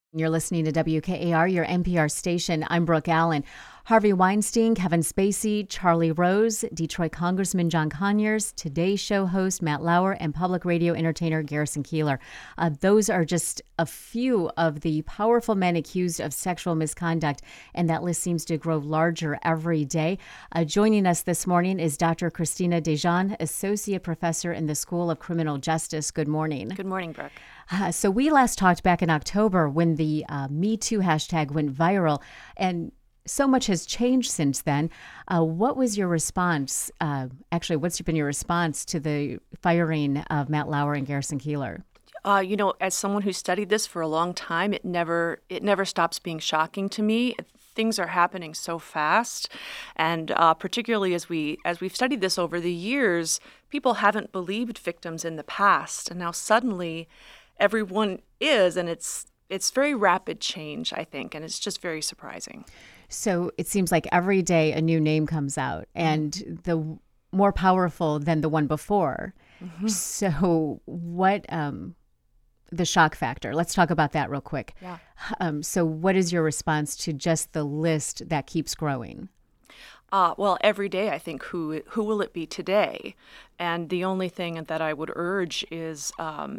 You're listening to WKAR, your NPR station. I'm Brooke Allen. Harvey Weinstein, Kevin Spacey, Charlie Rose, Detroit Congressman John Conyers, Today Show host Matt Lauer, and public radio entertainer Garrison Keillor. Those are just a few of the powerful men accused of sexual misconduct, and that list seems to grow larger every day. Joining us this morning is Dr. Christina DeJean, Associate Professor in the School of Criminal Justice. Good morning. Good morning, Brooke. So we last talked back in October when the Me Too hashtag went viral, and so much has changed since then. What was your response? What's been your response to the firing of Matt Lauer and Garrison Keillor? As someone who studied this for a long time, it never stops being shocking to me. Things are happening so fast, and particularly as we've studied this over the years, people haven't believed victims in the past, and now suddenly everyone is, and it's very rapid change, I think, and it's just very surprising. So it seems like every day a new name comes out, and the more powerful than the one before. Mm-hmm. So what, the shock factor, let's talk about that real quick. Yeah. So what is your response to just the list that keeps growing? Well, every day I think, who will it be today? And the only thing that I would urge is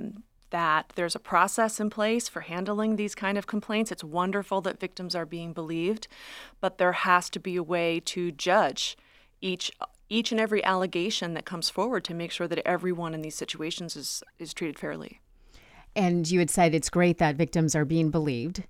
that there's a process in place for handling these kind of complaints. It's wonderful that victims are being believed, but there has to be a way to judge each and every allegation that comes forward to make sure that everyone in these situations is treated fairly. And you had said it's great that victims are being believed.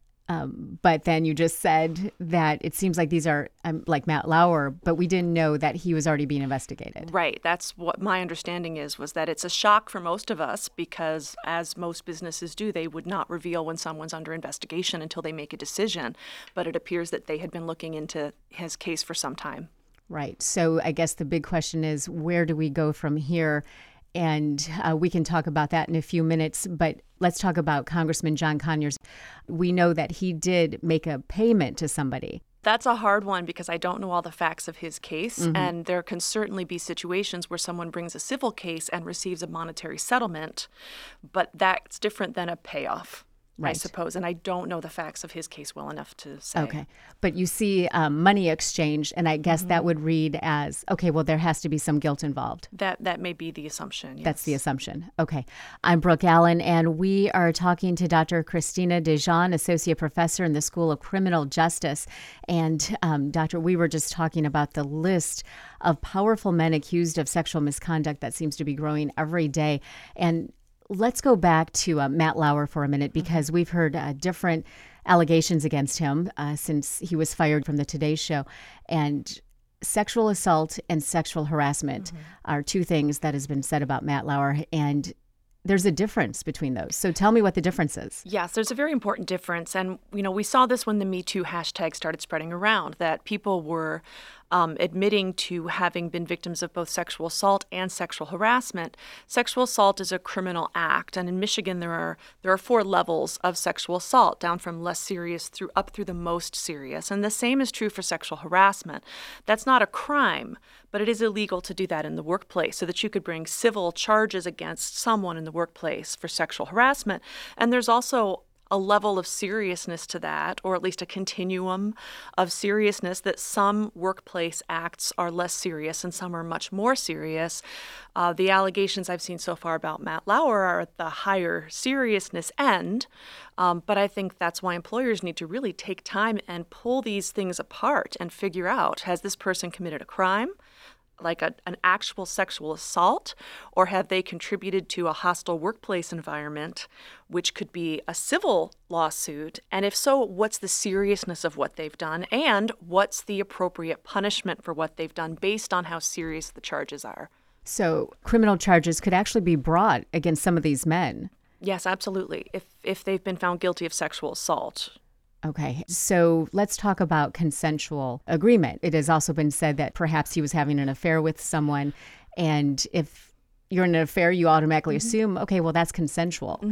But then you just said that it seems like these are like Matt Lauer, but we didn't know that he was already being investigated. Right. That's what my understanding was that it's a shock for most of us because, as most businesses do, they would not reveal when someone's under investigation until they make a decision. But it appears that they had been looking into his case for some time. Right. So I guess the big question is, where do we go from here? And we can talk about that in a few minutes, but let's talk about Congressman John Conyers. We know that he did make a payment to somebody. That's a hard one because I don't know all the facts of his case, Mm-hmm. and there can certainly be situations where someone brings a civil case and receives a monetary settlement, but that's different than a payoff. Right. I suppose. And I don't know the facts of his case well enough to say. Okay. But you see money exchanged, and I guess Mm-hmm. that would read as, okay, well, there has to be some guilt involved. That may be the assumption, yes. That's the assumption. Okay. I'm Brooke Allen, and we are talking to Dr. Christina DeJean, Associate Professor in the School of Criminal Justice. And, Doctor, we were just talking about the list of powerful men accused of sexual misconduct that seems to be growing every day. And let's go back to Matt Lauer for a minute, because we've heard different allegations against him since he was fired from the Today Show. And sexual assault and sexual harassment are two things that has been said about Matt Lauer. And there's a difference between those. So tell me what the difference is. Yes, there's a very important difference. And, we saw this when the Me Too hashtag started spreading around, that people were admitting to having been victims of both sexual assault and sexual harassment. Sexual assault is a criminal act, and in Michigan there are 4 levels of sexual assault, down from less serious up through the most serious. And the same is true for sexual harassment. That's not a crime, but it is illegal to do that in the workplace, so that you could bring civil charges against someone in the workplace for sexual harassment. And there's also a level of seriousness to that, or at least a continuum of seriousness, that some workplace acts are less serious and some are much more serious. The allegations I've seen so far about Matt Lauer are at the higher seriousness end, but I think that's why employers need to really take time and pull these things apart and figure out, has this person committed a crime, like an actual sexual assault, or have they contributed to a hostile workplace environment, which could be a civil lawsuit? And if so, what's the seriousness of what they've done, and what's the appropriate punishment for what they've done based on how serious the charges are? So criminal charges could actually be brought against some of these men. Yes, absolutely, if they've been found guilty of sexual assault. Okay, so let's talk about consensual agreement. It has also been said that perhaps he was having an affair with someone, and if you're in an affair, you automatically assume, okay, well, that's consensual.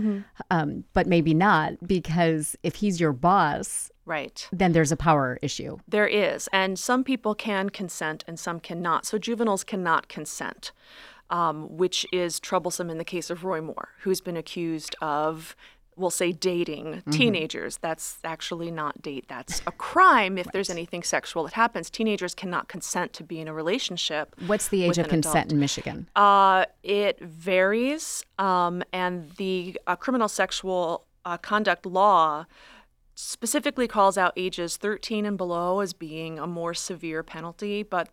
But maybe not, because if he's your boss, right, then there's a power issue. There is, and some people can consent and some cannot. So juveniles cannot consent, which is troublesome in the case of Roy Moore, who's been accused of we'll say dating teenagers. That's actually not date. That's a crime if there's anything sexual that happens. Teenagers cannot consent to be in a relationship. What's the age of consent in Michigan? It varies, and the criminal sexual conduct law specifically calls out ages 13 and below as being a more severe penalty, but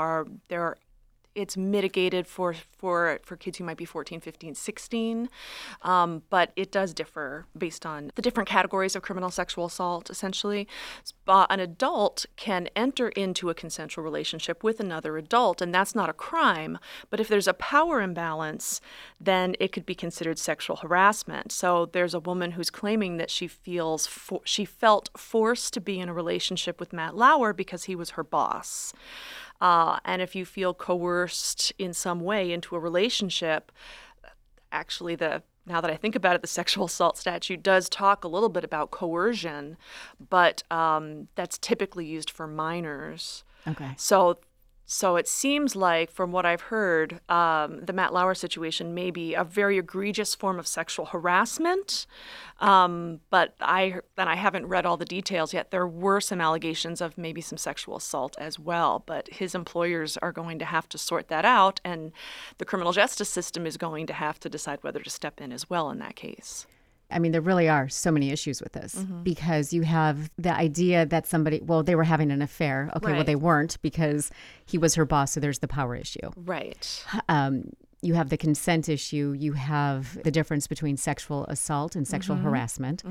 it's mitigated for kids who might be 14, 15, 16, but it does differ based on the different categories of criminal sexual assault, essentially. An adult can enter into a consensual relationship with another adult, and that's not a crime, but if there's a power imbalance, then it could be considered sexual harassment. So there's a woman who's claiming that she felt forced to be in a relationship with Matt Lauer because he was her boss. And if you feel coerced in some way into a relationship, actually now that I think about it, the sexual assault statute does talk a little bit about coercion, but that's typically used for minors. Okay. So it seems like, from what I've heard, the Matt Lauer situation may be a very egregious form of sexual harassment. But I haven't read all the details yet. There were some allegations of maybe some sexual assault as well. But his employers are going to have to sort that out, and the criminal justice system is going to have to decide whether to step in as well in that case. I mean, there really are so many issues with this because you have the idea that they were having an affair. Okay, right. Well, they weren't because he was her boss, so there's the power issue. Right. You have the consent issue. You have the difference between sexual assault and sexual harassment.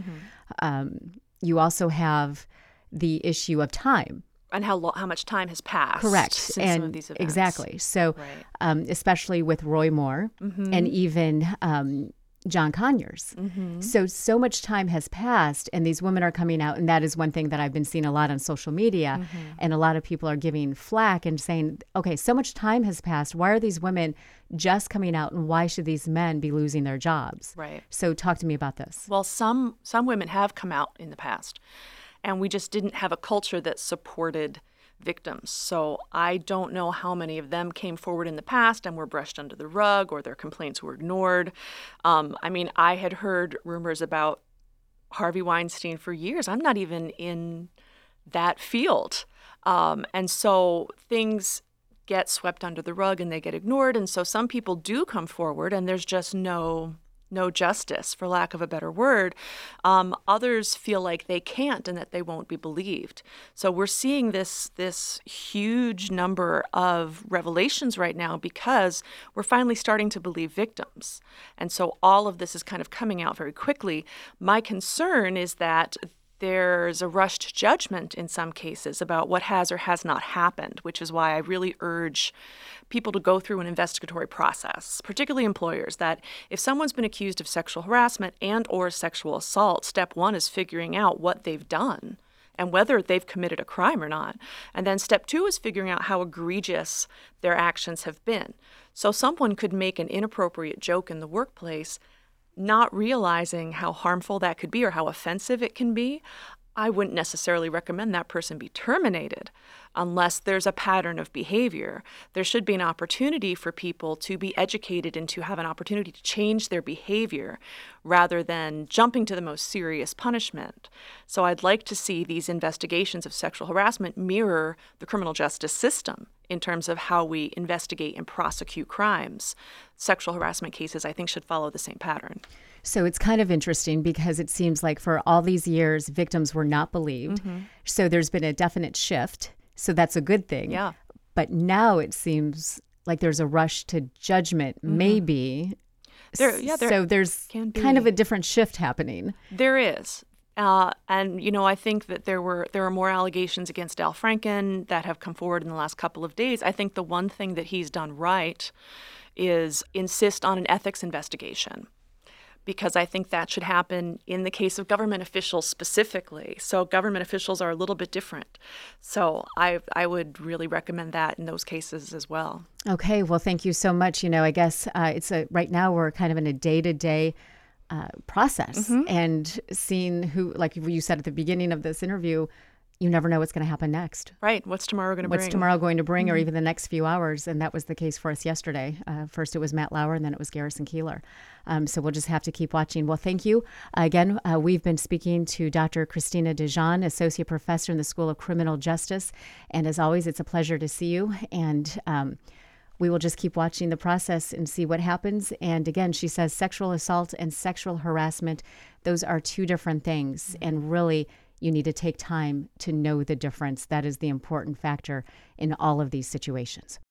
You also have the issue of time. And how much time has passed. Correct. Since some of these events. Exactly. So right. Especially with Roy Moore and even John Conyers. So much time has passed, and these women are coming out, and that is one thing that I've been seeing a lot on social media, and a lot of people are giving flack and saying, okay, so much time has passed. Why are these women just coming out, and why should these men be losing their jobs? Right. So talk to me about this. Well, some women have come out in the past, and we just didn't have a culture that supported victims. So I don't know how many of them came forward in the past and were brushed under the rug, or their complaints were ignored. I mean, I had heard rumors about Harvey Weinstein for years. I'm not even in that field. And so things get swept under the rug and they get ignored. And so some people do come forward, and there's just no justice, for lack of a better word. Others feel like they can't and that they won't be believed. So we're seeing this huge number of revelations right now because we're finally starting to believe victims. And so all of this is kind of coming out very quickly. My concern is that there's a rushed judgment in some cases about what has or has not happened, which is why I really urge people to go through an investigatory process, particularly employers, that if someone's been accused of sexual harassment and or sexual assault, step one is figuring out what they've done and whether they've committed a crime or not. And then step two is figuring out how egregious their actions have been. So someone could make an inappropriate joke in the workplace, not realizing how harmful that could be or how offensive it can be. I wouldn't necessarily recommend that person be terminated unless there's a pattern of behavior. There should be an opportunity for people to be educated and to have an opportunity to change their behavior rather than jumping to the most serious punishment. So I'd like to see these investigations of sexual harassment mirror the criminal justice system in terms of how we investigate and prosecute crimes. Sexual harassment cases, I think, should follow the same pattern. So it's kind of interesting because it seems like for all these years, victims were not believed. So there's been a definite shift. So that's a good thing. Yeah. But now it seems like there's a rush to judgment, maybe. So there's kind of a different shift happening. There is. And, you know, I think that there are more allegations against Al Franken that have come forward in the last couple of days. I think the one thing that he's done right is insist on an ethics investigation, because I think that should happen in the case of government officials specifically. So government officials are a little bit different. So I would really recommend that in those cases as well. Okay, well, thank you so much. You know, I guess right now we're kind of in a day-to-day process and seeing who, like you said at the beginning of this interview, you never know what's going to happen next. Right. What's tomorrow going to bring? What's tomorrow going to bring, or even the next few hours? And that was the case for us yesterday. First it was Matt Lauer, and then it was Garrison Keillor. So we'll just have to keep watching. Well, thank you. Again, we've been speaking to Dr. Cristina DeJean, Associate Professor in the School of Criminal Justice. And as always, it's a pleasure to see you. And we will just keep watching the process and see what happens. And again, she says sexual assault and sexual harassment, those are two different things. And really, you need to take time to know the difference. That is the important factor in all of these situations.